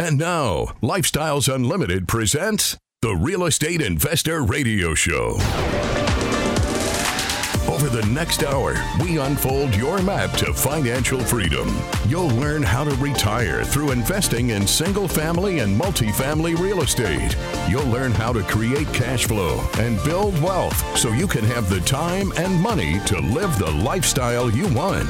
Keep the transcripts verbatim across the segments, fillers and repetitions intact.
And now, Lifestyles Unlimited presents the Real Estate Investor Radio Show. Over the next hour, we unfold your map to financial freedom. You'll learn how to retire through investing in single-family and multifamily real estate. You'll learn how to create cash flow and build wealth so you can have the time and money to live the lifestyle you want.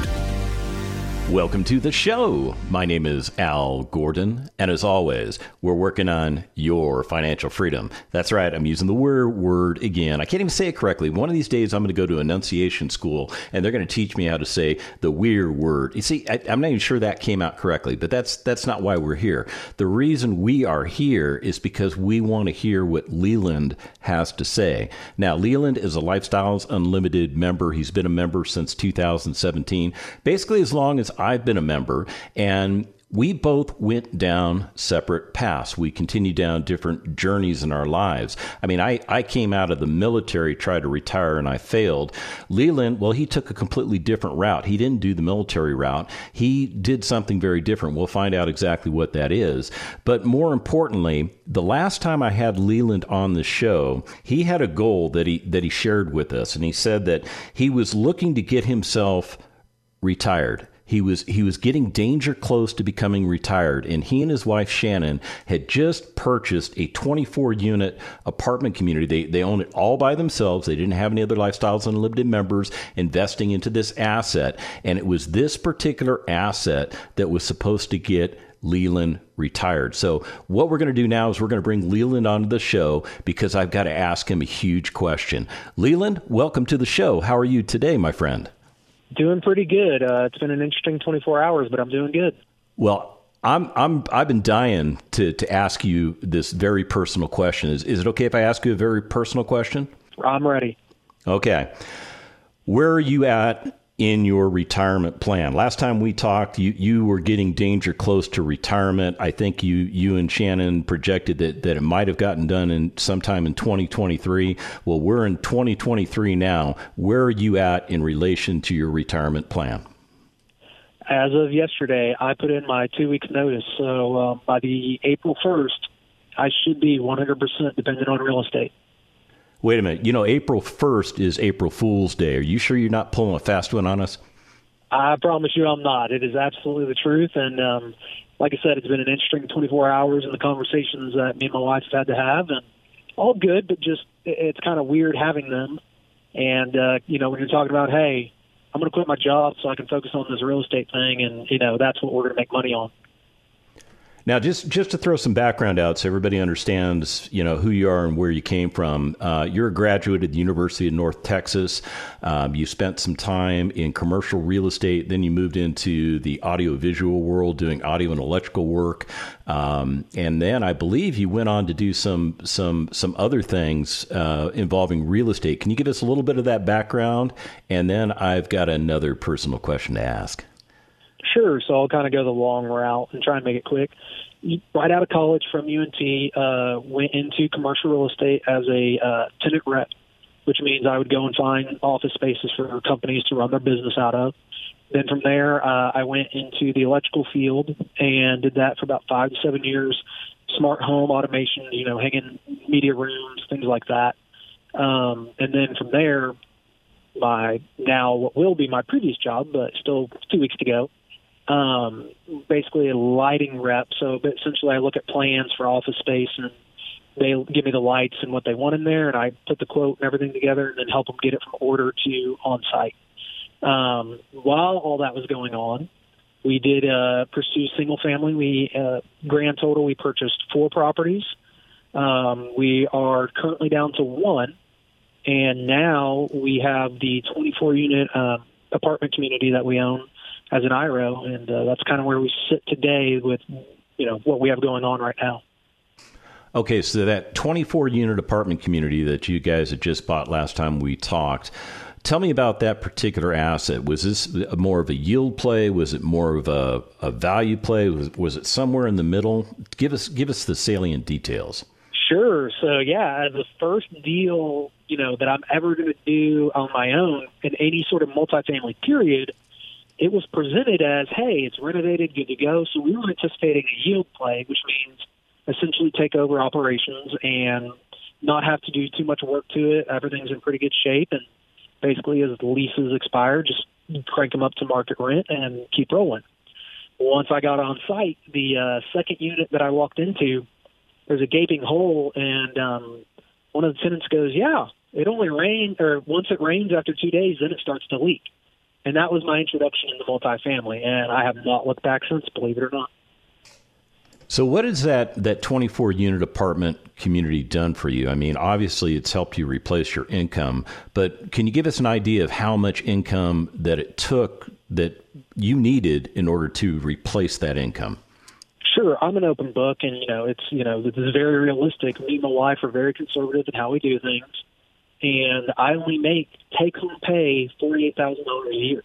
Welcome to the show. My name is Al Gordon, and as always, we're working on your financial freedom. That's right, I'm using the word word again. I can't even say it correctly. One of these days, I'm going to go to enunciation school, and they're going to teach me how to say the weird word. You see, I, I'm not even sure that came out correctly, but that's that's not why we're here. The reason we are here is because we want to hear what Leland has to say. Now, Leland is a Lifestyles Unlimited member. He's been a member since two thousand seventeen, basically as long as I've been a member, and we both went down separate paths. We continued down different journeys in our lives. I mean, I, I came out of the military, tried to retire, and I failed. Leland, well, he took a completely different route. He didn't do the military route. He did something very different. We'll find out exactly what that is. But more importantly, the last time I had Leland on the show, he had a goal that he that he shared with us, and he said that he was looking to get himself retired. He was he was getting danger close to becoming retired, and he and his wife Shannon had just purchased a twenty-four unit apartment community. They they own it all by themselves. They didn't have any other Lifestyles Unlimited members investing into this asset, and it was this particular asset that was supposed to get Leland retired. So what we're going to do now is we're going to bring Leland onto the show because I've got to ask him a huge question. Leland, welcome to the show. How are you today, my friend? Doing pretty good. Uh, it's been an interesting twenty-four hours, but I'm doing good. Well, I'm I'm I've been dying to to ask you this very personal question. Is is it okay if I ask you a very personal question? I'm ready. Okay. Where are you at in your retirement plan? Last time we talked, you, you were getting danger close to retirement. I think you you and Shannon projected that, that it might have gotten done in sometime in twenty twenty-three. Well, we're in twenty twenty-three now. Where are you at in relation to your retirement plan? As of yesterday, I put in my two weeks notice. So uh, by the April first, I should be one hundred percent dependent on real estate. Wait a minute. You know, April first is April Fool's Day. Are you sure you're not pulling a fast one on us? I promise you I'm not. It is absolutely the truth. And um, like I said, it's been an interesting twenty-four hours in the conversations that me and my wife have had to have. And all good, but just it's kind of weird having them. And, uh, you know, when you're talking about, hey, I'm going to quit my job so I can focus on this real estate thing, and, you know, that's what we're going to make money on. Now, just, just to throw some background out so everybody understands, you know, who you are and where you came from. Uh, you're a graduate at the University of North Texas. Um, you spent some time in commercial real estate. Then you moved into the audiovisual world doing audio and electrical work. Um, and then I believe you went on to do some some some other things uh, involving real estate. Can you give us a little bit of that background? And then I've got another personal question to ask. Sure. So I'll kind of go the long route and try and make it quick. Right out of college from U N T, uh, went into commercial real estate as a uh, tenant rep, which means I would go and find office spaces for companies to run their business out of. Then from there, uh, I went into the electrical field and did that for about five to seven years. Smart home automation, you know, hanging media rooms, things like that. Um, and then from there, my now what will be my previous job, but still two weeks to go. Um, basically a lighting rep. So but essentially I look at plans for office space and they give me the lights and what they want in there, and I put the quote and everything together and then help them get it from order to on-site. Um, while all that was going on, we did uh, pursue single family. We uh, grand total, we purchased four properties. Um, we are currently down to one, and now we have the twenty-four unit uh, apartment community that we own as an I R O, and uh, that's kind of where we sit today with, you know, what we have going on right now. Okay, so that twenty-four unit apartment community that you guys had just bought last time we talked, tell me about that particular asset. Was this more of a yield play? Was it more of a, a value play? Was, was it somewhere in the middle? Give us give us the salient details. Sure. So, yeah, the first deal, you know, that I'm ever going to do on my own in any sort of multifamily period it was presented as, hey, it's renovated, good to go. So we were anticipating a yield play, which means essentially take over operations and not have to do too much work to it. Everything's in pretty good shape. And basically, as the leases expire, just crank them up to market rent and keep rolling. Once I got on site, the uh, second unit that I walked into, there's a gaping hole, and um, one of the tenants goes, yeah, it only rains, or once it rains after two days, then it starts to leak. And that was my introduction into multifamily, and I have not looked back since, believe it or not. So what has that, that twenty-four unit apartment community done for you? I mean, obviously it's helped you replace your income, but can you give us an idea of how much income that it took that you needed in order to replace that income? Sure. I'm an open book, and, you know, it's, you know, this is very realistic. Me and my wife are very conservative in how we do things. And I only make take-home pay forty-eight thousand dollars a year.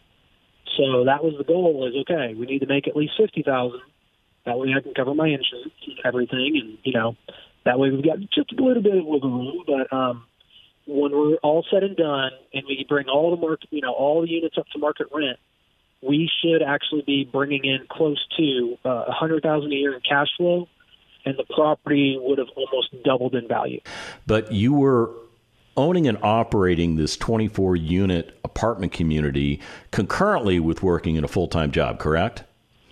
So that was the goal is, okay, we need to make at least fifty thousand dollars. That way I can cover my insurance and everything. And, you know, that way we've got just a little bit of wiggle room. But um, when we're all said and done and we bring all the market, you know, all the units up to market rent, we should actually be bringing in close to uh, one hundred thousand dollars a year in cash flow, and the property would have almost doubled in value. But you were owning and operating this twenty-four unit apartment community concurrently with working in a full-time job, correct?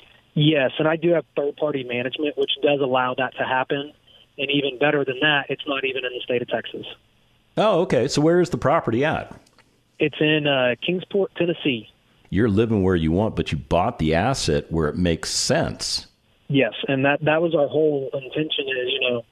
Yes, and I do have third-party management, which does allow that to happen. And even better than that, it's not even in the state of Texas. Oh, okay. So where is the property at? It's in uh, Kingsport, Tennessee. You're living where you want, but you bought the asset where it makes sense. Yes, and that, that was our whole intention is, you know,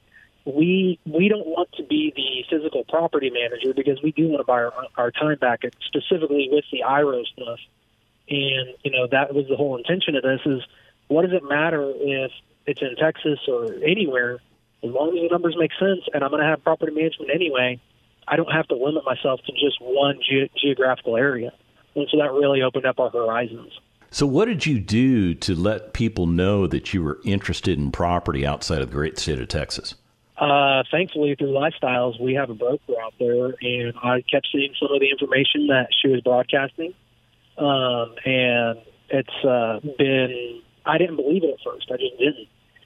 we we don't want to be the physical property manager because we do want to buy our, our time back, specifically with the I R O stuff. And, you know, that was the whole intention of this is what does it matter if it's in Texas or anywhere, as long as the numbers make sense and I'm going to have property management anyway, I don't have to limit myself to just one ge- geographical area. And so that really opened up our horizons. So what did you do to let people know that you were interested in property outside of the great state of Texas? Uh, thankfully, through Lifestyles, we have a broker out there, and I kept seeing some of the information that she was broadcasting. Um, and it's uh, been, I didn't believe it at first. I just didn't.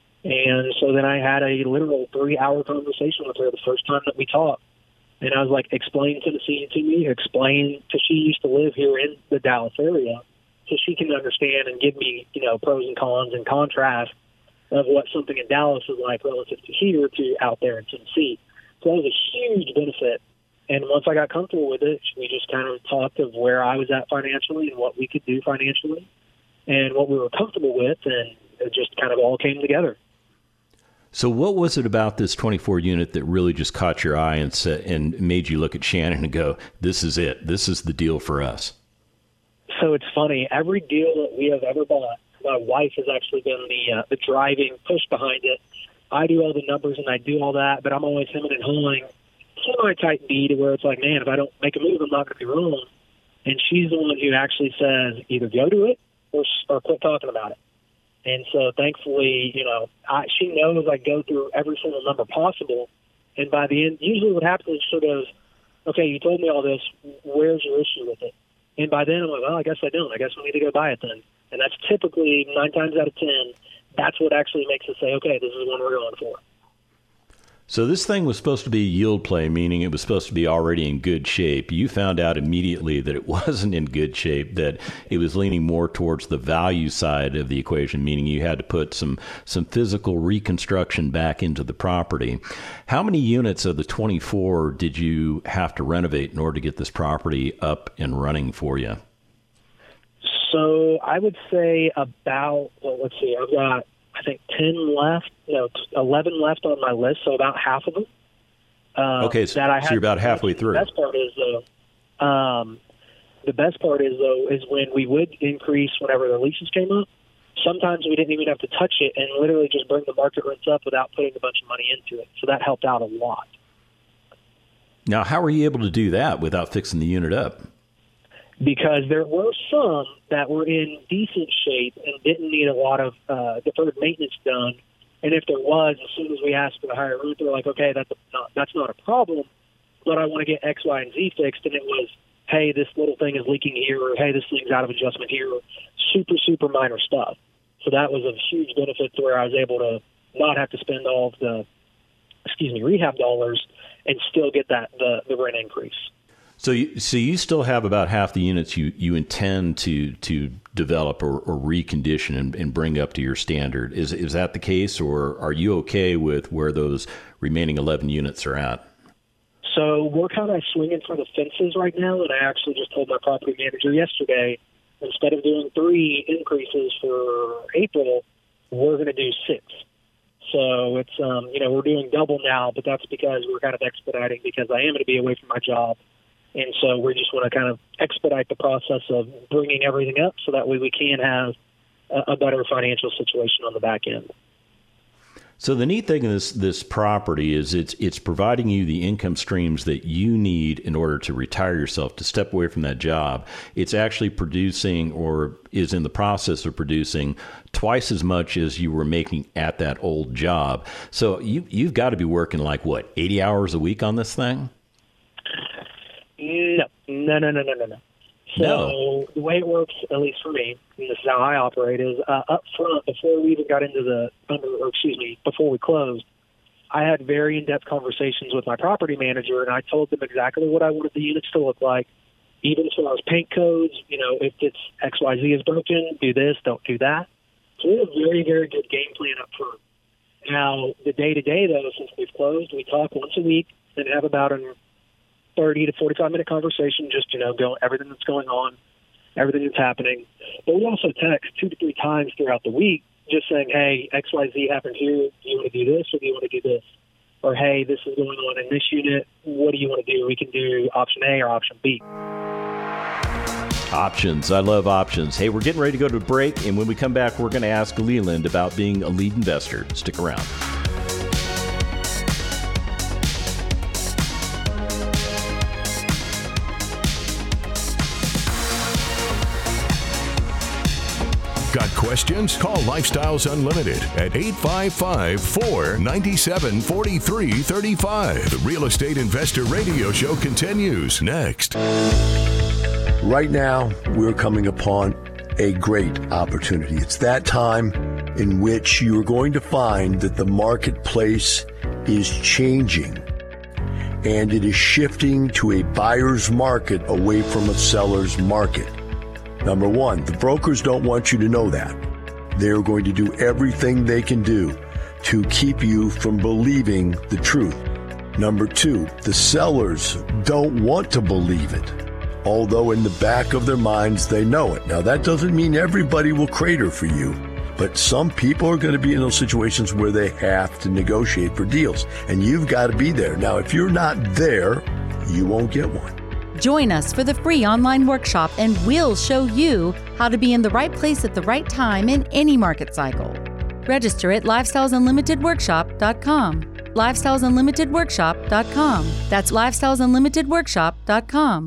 And so then I had a literal three-hour conversation with her the first time that we talked. And I was like, explain Tennessee to me, explain, because she used to live here in the Dallas area, so she can understand and give me, you know, pros and cons and contrast of what something in Dallas is like relative to here to out there in Tennessee. So that was a huge benefit. And once I got comfortable with it, we just kind of talked of where I was at financially and what we could do financially and what we were comfortable with, and it just kind of all came together. So what was it about this twenty-four unit that really just caught your eye and set, and made you look at Shannon and go, this is it, this is the deal for us? So it's funny, every deal that we have ever bought, my wife has actually been the uh, the driving push behind it. I do all the numbers and I do all that, but I'm always hemming and hawing, semi-type B to where it's like, man, if I don't make a move, I'm not going to be wrong. And she's the one who actually says either go to it or, or quit talking about it. And so thankfully, you know, I, she knows I go through every single number possible. And by the end, usually what happens is she goes, okay, you told me all this. Where's your issue with it? And by then I'm like, well, I guess I don't. I guess we need to go buy it then. And that's typically nine times out of ten, that's what actually makes us say, okay, this is one we're going for. So this thing was supposed to be a yield play, meaning it was supposed to be already in good shape. You found out immediately that it wasn't in good shape, that it was leaning more towards the value side of the equation, meaning you had to put some, some physical reconstruction back into the property. How many units of the twenty-four did you have to renovate in order to get this property up and running for you? So I would say about, well, let's see, I've got, I think ten left, no, eleven left on my list, so about half of them. Uh, okay, so, that I so you're about halfway through. The best part is, though, um, the best part is, though, is when we would increase whenever the leases came up, sometimes we didn't even have to touch it and literally just bring the market rents up without putting a bunch of money into it. So that helped out a lot. Now, how were you able to do that without fixing the unit up? Because there were some that were in decent shape and didn't need a lot of uh, deferred maintenance done. And if there was, as soon as we asked for the higher rent, they're like, okay, that's a, not, that's not a problem, but I want to get X, Y, and Z fixed. And it was, hey, this little thing is leaking here, or hey, this thing's out of adjustment here. Super, super minor stuff. So that was a huge benefit to where I was able to not have to spend all of the, excuse me, rehab dollars and still get that the, the rent increase. So you, so you still have about half the units you, you intend to to develop or, or recondition and, and bring up to your standard. Is is that the case, or are you okay with where those remaining eleven units are at? So we're kind of swinging for the fences right now, and I actually just told my property manager yesterday, instead of doing three increases for April, we're going to do six. So it's, um, you know, we're doing double now, but that's because we're kind of expediting because I am going to be away from my job. And so we just want to kind of expedite the process of bringing everything up so that way we can have a, a better financial situation on the back end. So the neat thing in this this property is it's it's providing you the income streams that you need in order to retire yourself, to step away from that job. It's actually producing, or is in the process of producing, twice as much as you were making at that old job. So you you've got to be working like what, eighty hours a week on this thing? No, no, no, no, no, no, no. So no. The way it works, at least for me, and this is how I operate, is uh, up front, before we even got into the, under, or excuse me, before we closed, I had very in-depth conversations with my property manager, and I told them exactly what I wanted the units to look like, even as far as paint codes. You know, if it's X Y Z is broken, do this, don't do that. So we have a very, very good game plan up front. Now, the day-to-day, though, since we've closed, we talk once a week and have about an thirty to forty-five minute conversation, just, you know, go everything that's going on, everything that's happening. But we also text two to three times throughout the week, just saying, hey, X Y Z happened here. Do you want to do this or do you want to do this? Or, hey, this is going on in this unit. What do you want to do? We can do option A or option B. Options. I love options. Hey, we're getting ready to go to a break, and when we come back, we're going to ask Leland about being a lead investor. Stick around. Got questions? Call Lifestyles Unlimited at eight five five, four nine seven, four three three five. The Real Estate Investor Radio Show continues next. Right now, we're coming upon a great opportunity. It's that time in which you're going to find that the marketplace is changing, and it is shifting to a buyer's market away from a seller's market. Number one, the brokers don't want you to know that. They're going to do everything they can do to keep you from believing the truth. Number two, the sellers don't want to believe it, although in the back of their minds they know it. Now, that doesn't mean everybody will crater for you, but some people are going to be in those situations where they have to negotiate for deals, and you've got to be there. Now, if you're not there, you won't get one. Join us for the free online workshop, and we'll show you how to be in the right place at the right time in any market cycle. Register at lifestyles unlimited workshop dot com. lifestyles unlimited workshop dot com. That's lifestyles unlimited workshop dot com.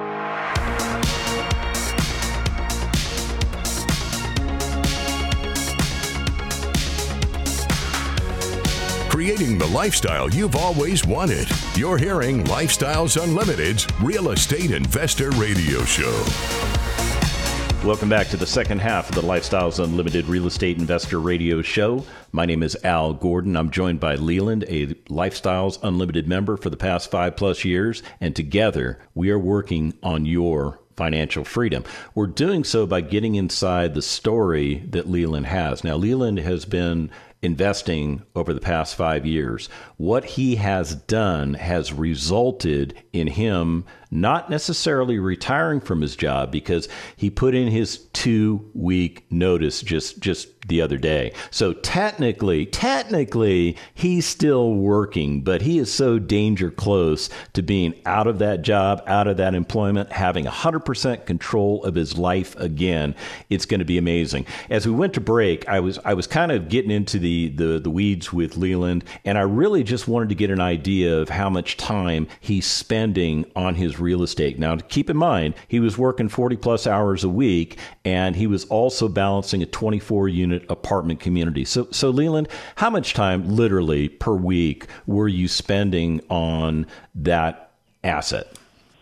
Creating the lifestyle you've always wanted. You're hearing Lifestyles Unlimited's Real Estate Investor Radio Show. Welcome back to the second half of the Lifestyles Unlimited Real Estate Investor Radio Show. My name is Al Gordon. I'm joined by Leland, a Lifestyles Unlimited member for the past five plus years, and together we are working on your financial freedom. We're doing so by getting inside the story that Leland has. Now, Leland has been investing over the past five years. What he has done has resulted in him not necessarily retiring from his job, because he put in his two-week notice just, just the other day. So technically, technically, he's still working, but he is so danger close to being out of that job, out of that employment, having one hundred percent control of his life again. It's going to be amazing. As we went to break, I was I was kind of getting into the, the, the weeds with Leland, and I really just wanted to get an idea of how much time he's spending on his real estate. Now, keep in mind, he was working forty plus hours a week, and he was also balancing a twenty-four unit apartment community. So, so Leland, how much time literally per week were you spending on that asset?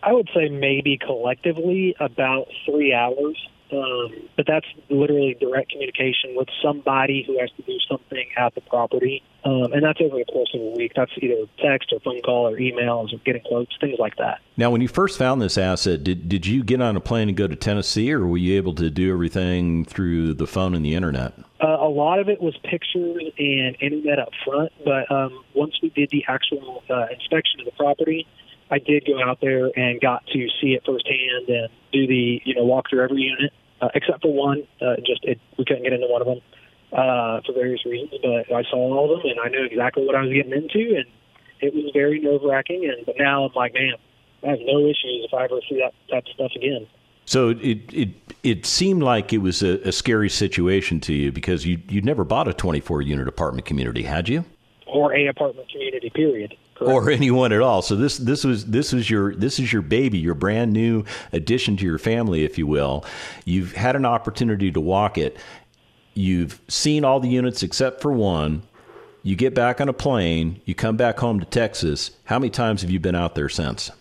I would say maybe collectively about three hours. Um, but that's literally direct communication with somebody who has to do something at the property. Um, and that's over the course of a week. That's either text or phone call or emails or getting quotes, things like that. Now, when you first found this asset, did did you get on a plane and go to Tennessee, or were you able to do everything through the phone and the internet? Uh, a lot of it was pictures and internet up front. But um, once we did the actual uh, inspection of the property, I did go out there and got to see it firsthand and do the, you know, walk through every unit. Uh, except for one, uh, just it, we couldn't get into one of them uh, for various reasons. But I saw all of them, and I knew exactly what I was getting into, and it was very nerve-wracking. And but now I'm like, man, I have no issues if I ever see that type of stuff again. So it it it seemed like it was a, a scary situation to you because you you'd never bought a twenty-four unit apartment community, had you? Or a apartment community, period. Correct. Or anyone at all. So this this was this was your this is your baby, your brand new addition to your family, if you will. You've had an opportunity to walk it. You've seen all the units except for one. You get back on a plane. You come back home to Texas. How many times have you been out there since?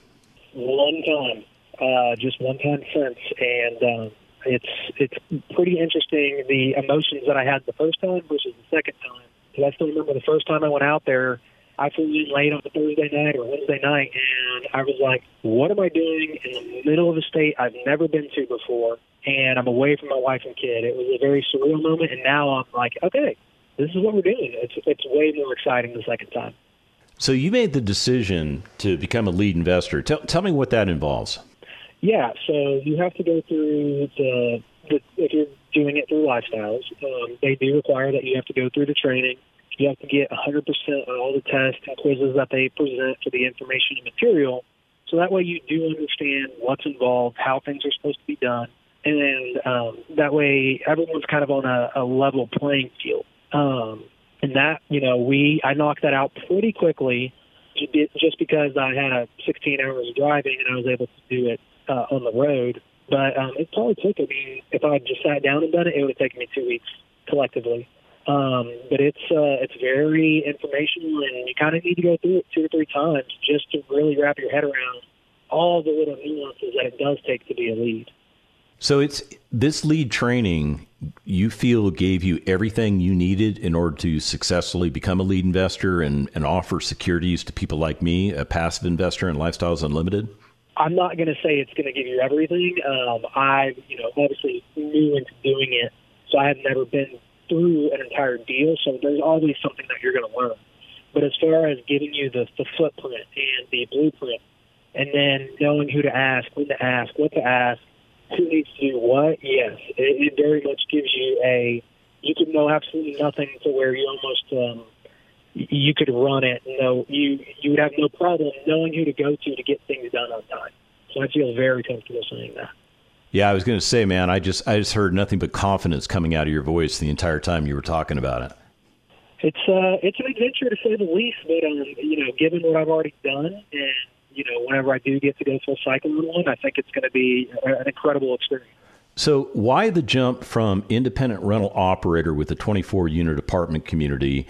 One time, uh, just one time since, and um, it's it's pretty interesting the emotions that I had the first time versus the second time. Because I still remember the first time I went out there. I flew in late on a Thursday night or Wednesday night, and I was like, what am I doing in the middle of a state I've never been to before, and I'm away from my wife and kid? It was a very surreal moment, and now I'm like, okay, this is what we're doing. It's it's way more exciting the second time. So you made the decision to become a lead investor. Tell, tell me what that involves. Yeah, so you have to go through the, the if you're doing it through Lifestyles, um, they do require that you have to go through the training. You have to get one hundred percent on all the tests and quizzes that they present for the information and material. So that way you do understand what's involved, how things are supposed to be done. And um, that way everyone's kind of on a, a level playing field. Um, and that, you know, we I knocked that out pretty quickly just because I had sixteen hours of driving and I was able to do it uh, on the road. But um, it probably took, I mean, if I had just sat down and done it, it would have taken me two weeks collectively. Um, but it's uh, it's very informational, and you kind of need to go through it two or three times just to really wrap your head around all the little nuances that it does take to be a lead. So it's this lead training you feel gave you everything you needed in order to successfully become a lead investor and, and offer securities to people like me, a passive investor in Lifestyles Unlimited? I'm not going to say it's going to give you everything. Um, I, you know, obviously new into doing it, so I have never been through an entire deal, so there's always something that you're going to learn. But as far as giving you the, the footprint and the blueprint, and then knowing who to ask, when to ask, what to ask, who needs to do what, yes, it, it very much gives you a, you could know absolutely nothing to where you almost, um, you could run it. No, you you would have no problem knowing who to go to to get things done on time. So I feel very comfortable saying that. Yeah, I was going to say, man, I just I just heard nothing but confidence coming out of your voice the entire time you were talking about it. It's uh, it's an adventure to say the least, but um, you know, given what I've already done, and you know, whenever I do get to go full cycle on one, I think it's going to be an incredible experience. So, why the jump from independent rental operator with a twenty-four unit apartment community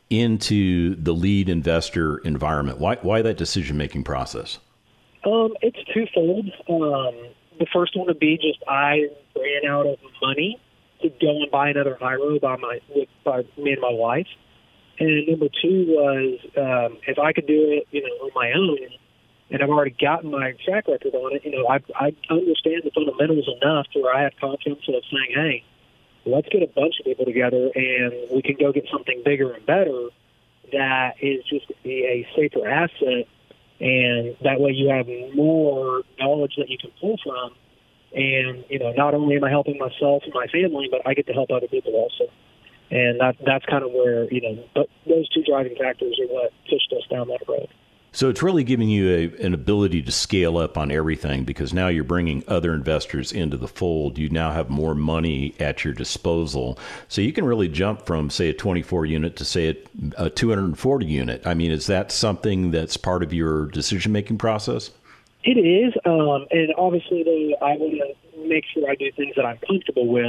into the lead investor environment? Why why that decision making process? Um, it's twofold. Um. The first one would be just I ran out of money to go and buy another I R O by my with by me and my wife, and number two was um, if I could do it, you know, on my own, and I've already gotten my track record on it. You know, I I understand the fundamentals enough to where I have confidence of saying, hey, let's get a bunch of people together and we can go get something bigger and better that is just going to be a safer asset. And that way you have more knowledge that you can pull from. And, you know, not only am I helping myself and my family, but I get to help other people also. And that that's kind of where, you know, but those two driving factors are what pushed us down that road. So it's really giving you a, an ability to scale up on everything because now you're bringing other investors into the fold. You now have more money at your disposal. So you can really jump from, say, a twenty-four unit to, say, a, a two hundred forty unit. I mean, is that something that's part of your decision-making process? It is. Um, and obviously, though, I want to make sure I do things that I'm comfortable with.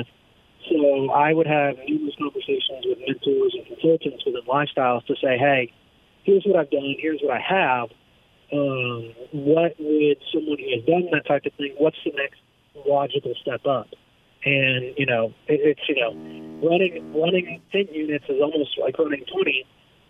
So I would have numerous conversations with mentors and consultants within Lifestyles to say, hey, here's what I've done, here's what I have, Um, what would someone who has done that type of thing, what's the next logical step up? And, you know, it, it's, you know, running running ten units is almost like running twenty.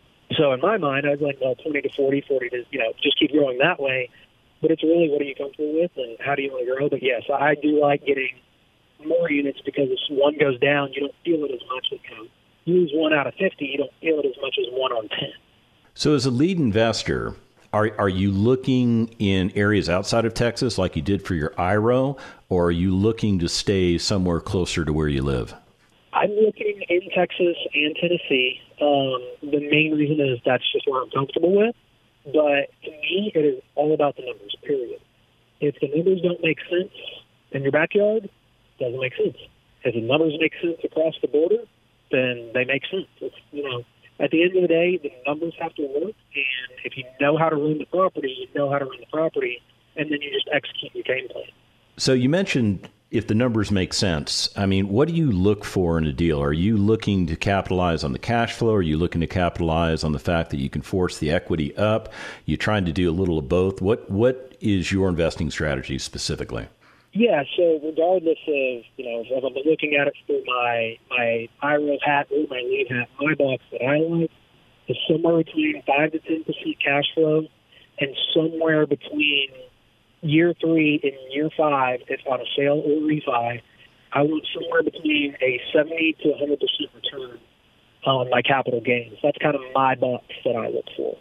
So in my mind, I was like, well, twenty to forty, forty to, you know, just keep growing that way. But it's really what are you comfortable with and how do you want to grow? But, yes, I do like getting more units because if one goes down, you don't feel it as much. As, you know, you lose one out of fifty, you don't feel it as much as one on ten. So as a lead investor, Are are you looking in areas outside of Texas like you did for your I R O, or are you looking to stay somewhere closer to where you live? I'm looking in Texas and Tennessee. Um, the main reason is that's just where I'm comfortable with. But to me, it is all about the numbers, period. If the numbers don't make sense in your backyard, it doesn't make sense. If the numbers make sense across the border, then they make sense. It's, you know, at the end of the day, the numbers have to work, and if you know how to run the property, you know how to run the property, and then you just execute your game plan. So you mentioned if the numbers make sense. I mean, what do you look for in a deal? Are you looking to capitalize on the cash flow? Are you looking to capitalize on the fact that you can force the equity up? You're trying to do a little of both. What What is your investing strategy specifically? Yeah, so regardless of, you know, if I'm looking at it through my, my I R O hat or my lead hat, my box that I like is somewhere between five to ten percent cash flow and somewhere between year three and year five, if on a sale or refi, I want somewhere between a seventy to one hundred percent return on my capital gains. That's kind of my box that I look for.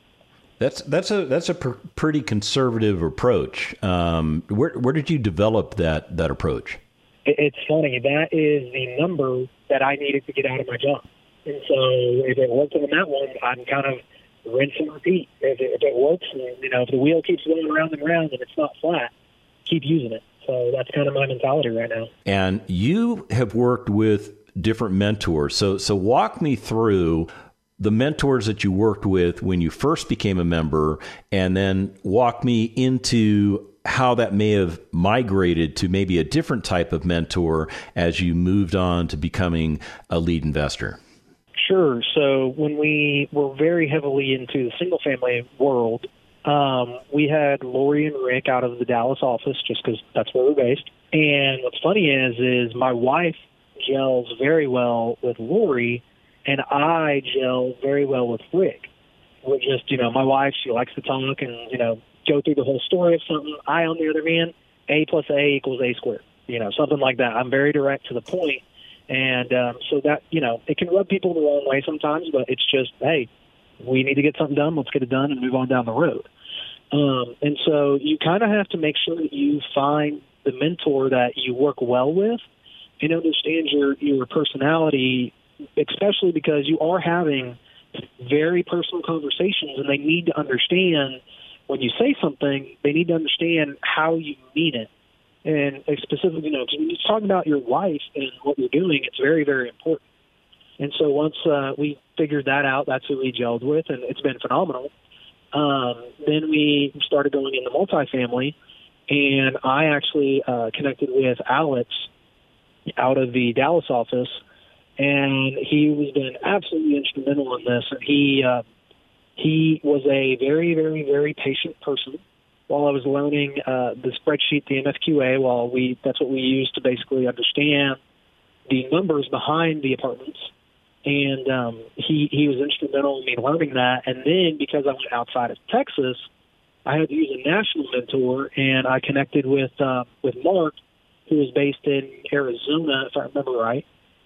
That's that's a that's a pr- pretty conservative approach. Um, where where did you develop that that approach? It's funny. That is the number that I needed to get out of my job. And so if it works on that one, I'm kind of rinse and repeat. If it, if it works, and, you know, if the wheel keeps going around and around and it's not flat, keep using it. So that's kind of my mentality right now. And you have worked with different mentors. So so walk me through the mentors that you worked with when you first became a member, and then walk me into how that may have migrated to maybe a different type of mentor as you moved on to becoming a lead investor. Sure. So when we were very heavily into the single-family world, um, we had Lori and Rick out of the Dallas office just because that's where we're based. And what's funny is, is my wife gels very well with Lori, and I gel very well with Rick. We're just, you know, my wife, she likes to talk and, you know, go through the whole story of something. I, on the other hand, A plus A equals A squared, you know, something like that. I'm very direct to the point. And um, so that, you know, it can rub people the wrong way sometimes, but it's just, hey, we need to get something done. Let's get it done and move on down the road. Um, and so you kind of have to make sure that you find the mentor that you work well with and understand your, your personality, especially because you are having very personal conversations, and they need to understand when you say something, they need to understand how you mean it. And specifically, you know, when you're talking about your life and what you're doing, it's very, very important. And so once uh, we figured that out, that's who we gelled with, and it's been phenomenal. Um, then we started going into multifamily, and I actually uh, connected with Alex out of the Dallas office, and he was been absolutely instrumental in this. And he uh, he was a very, very, very patient person while I was learning uh, the spreadsheet, the M F Q A. While we that's what we use to basically understand the numbers behind the apartments. And um, he he was instrumental in me learning that. And then because I went outside of Texas, I had to use a national mentor, and I connected with uh, with Mark, who is based in Arizona, if I remember right.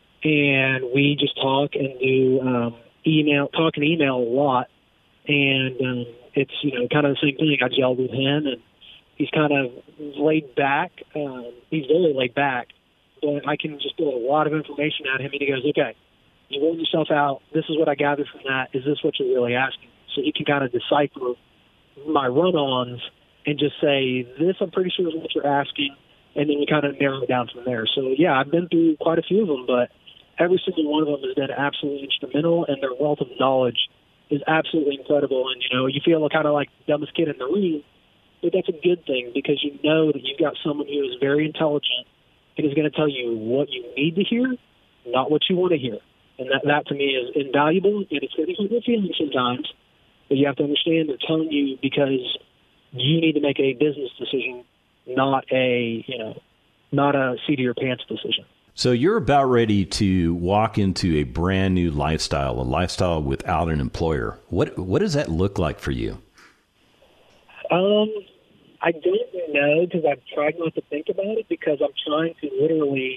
And we just talk and do um, email, talk and email a lot. And um, it's, you know, kind of the same thing. I gelled with him, and he's kind of laid back. Um, he's very laid back, but I can just throw a lot of information at him, and he goes, okay, you rolled yourself out. This is what I gathered from that. Is this what you're really asking? So he can kind of decipher my run-ons and just say, this I'm pretty sure is what you're asking, and then we kind of narrow it down from there. So, yeah, I've been through quite a few of them, but every single one of them has been absolutely instrumental, and their wealth of knowledge is absolutely incredible. And, you know, you feel kind of like the dumbest kid in the room, but that's a good thing because you know that you've got someone who is very intelligent and is going to tell you what you need to hear, not what you want to hear. And that, that to me, is invaluable, and it's going to hurt your feelings sometimes, But you have to understand they're telling you because you need to make a business decision, not a, you know, not a seat of your pants decision. So you're about ready to walk into a brand new lifestyle, a lifestyle without an employer. What what does that look like for you? Um, I don't know because I've tried not to think about it because I'm trying to literally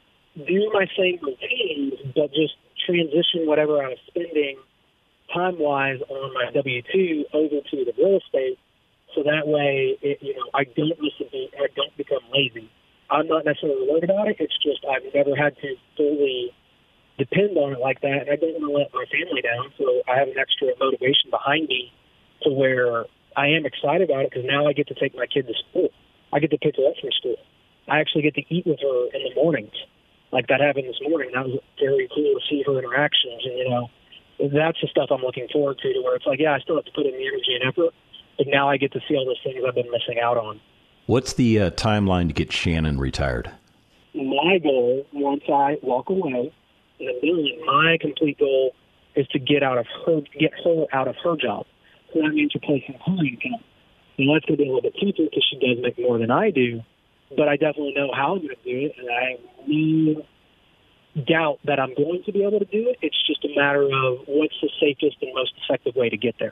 do my same routines, but just transition whatever I was spending time-wise on my W two over to the real estate, so that way, it, you know, I don't miss a beat, I don't become lazy. I'm not necessarily worried about it. It's just I've never had to fully depend on it like that, and I don't want to let my family down. So I have an extra motivation behind me to where I am excited about it because now I get to take my kid to school. I get to pick her up from school. I actually get to eat with her in the mornings. Like that happened this morning. That was very cool to see her interactions, and you know, that's the stuff I'm looking forward to. To where it's like, yeah, I still have to put in the energy and effort, but now I get to see all those things I've been missing out on. What's the uh, timeline to get Shannon retired? My goal, once I walk away in a million, my complete goal is to get out of her, get her out of her job. So that means replacing her income. And that's going to be a little bit tougher because she does make more than I do. But I definitely know how I'm going to do it, and I have no doubt that I'm going to be able to do it. It's just a matter of what's the safest and most effective way to get there.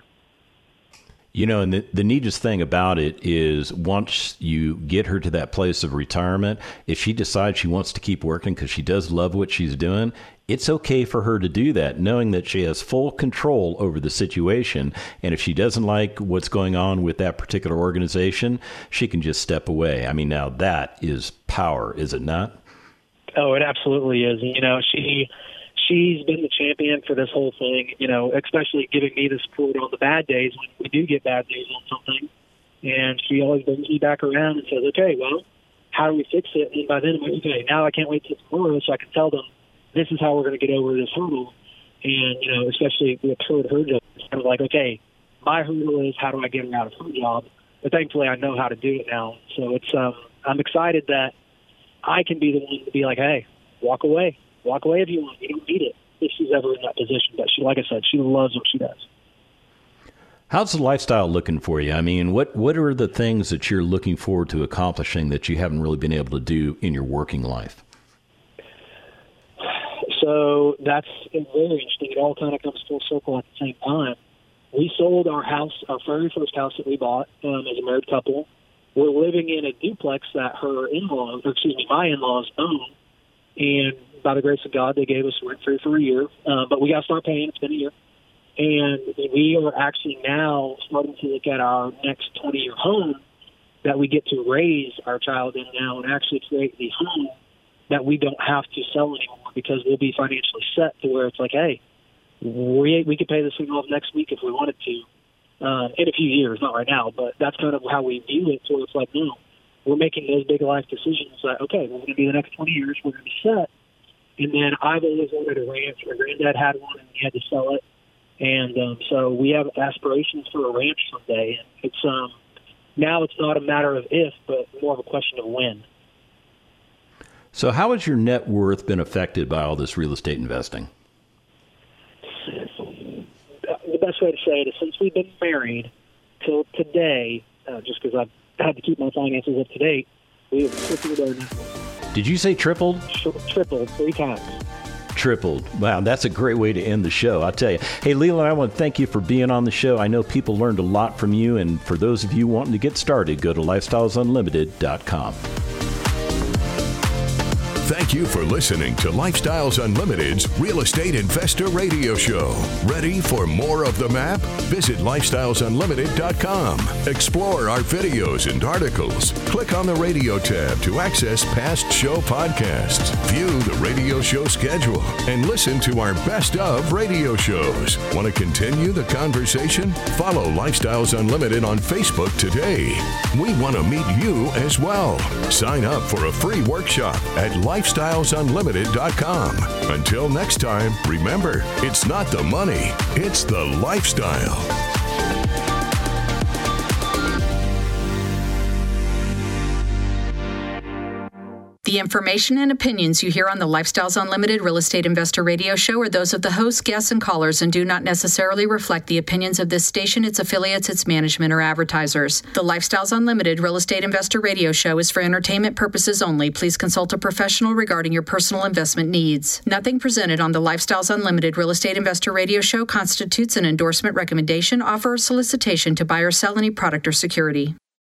You know, and the, the neatest thing about it is once you get her to that place of retirement, if she decides she wants to keep working because she does love what she's doing, it's okay for her to do that, knowing that she has full control over the situation. And if she doesn't like what's going on with that particular organization, she can just step away. I mean, now that is power, is it not? Oh, it absolutely is. You know, she... She's been the champion for this whole thing, you know, especially giving me the support on the bad days when we do get bad news on something. And she always brings me back around and says, okay, well, how do we fix it? And by then I'm like, okay, now I can't wait till tomorrow so I can tell them this is how we're going to get over this hurdle. And, you know, especially with her at her job, it's kind of like, okay, my hurdle is how do I get her out of her job? But thankfully I know how to do it now. So it's um, I'm excited that I can be the one to be like, hey, walk away. Walk away if you want. You don't need it if she's ever in that position. But she, like I said, she loves what she does. How's the lifestyle looking for you? I mean, what, what are the things that you're looking forward to accomplishing that you haven't really been able to do in your working life? So that's very interesting. It all kind of comes full circle at the same time. We sold our house, our very first house that we bought um, as a married couple. We're living in a duplex that her in-laws, or excuse me, my in-laws own. And by the grace of God, they gave us rent-free for a year. Uh, but we got to start paying. It's been a year. And we are actually now starting to look at our next twenty-year home that we get to raise our child in now and actually create the home that we don't have to sell anymore because we'll be financially set to where it's like, hey, we we could pay this thing off next week if we wanted to uh, in a few years, not right now. But that's kind of how we view it. So it's like, no, we're making those big life decisions that, okay, we're going to be the next twenty years, we're going to be set. And then I've always wanted a ranch. My granddad had one, and he had to sell it. And um, so we have aspirations for a ranch someday. And it's um, now it's not a matter of if, but more of a question of when. So how has your net worth been affected by all this real estate investing? The best way to say it is since we've been married till today, uh, just because I've had to keep my finances up to date, we have tripled our net worth. Did you say tripled? Tripled three times. Tripled. Wow, that's a great way to end the show, I'll tell you. Hey, Leland, I want to thank you for being on the show. I know people learned a lot from you, and for those of you wanting to get started, go to lifestyles unlimited dot com. Thank you for listening to Lifestyles Unlimited's Real Estate Investor Radio Show. Ready for more of the map? Visit lifestyles unlimited dot com. Explore our videos and articles. Click on the radio tab to access past show podcasts. View the radio show schedule and listen to our best of radio shows. Want to continue the conversation? Follow Lifestyles Unlimited on Facebook today. We want to meet you as well. Sign up for a free workshop at lifestyles unlimited dot com. Until next time, remember, it's not the money, it's the lifestyle. The information and opinions you hear on the Lifestyles Unlimited Real Estate Investor Radio Show are those of the hosts, guests, and callers and do not necessarily reflect the opinions of this station, its affiliates, its management, or advertisers. The Lifestyles Unlimited Real Estate Investor Radio Show is for entertainment purposes only. Please consult a professional regarding your personal investment needs. Nothing presented on the Lifestyles Unlimited Real Estate Investor Radio Show constitutes an endorsement, recommendation, offer, or solicitation to buy or sell any product or security.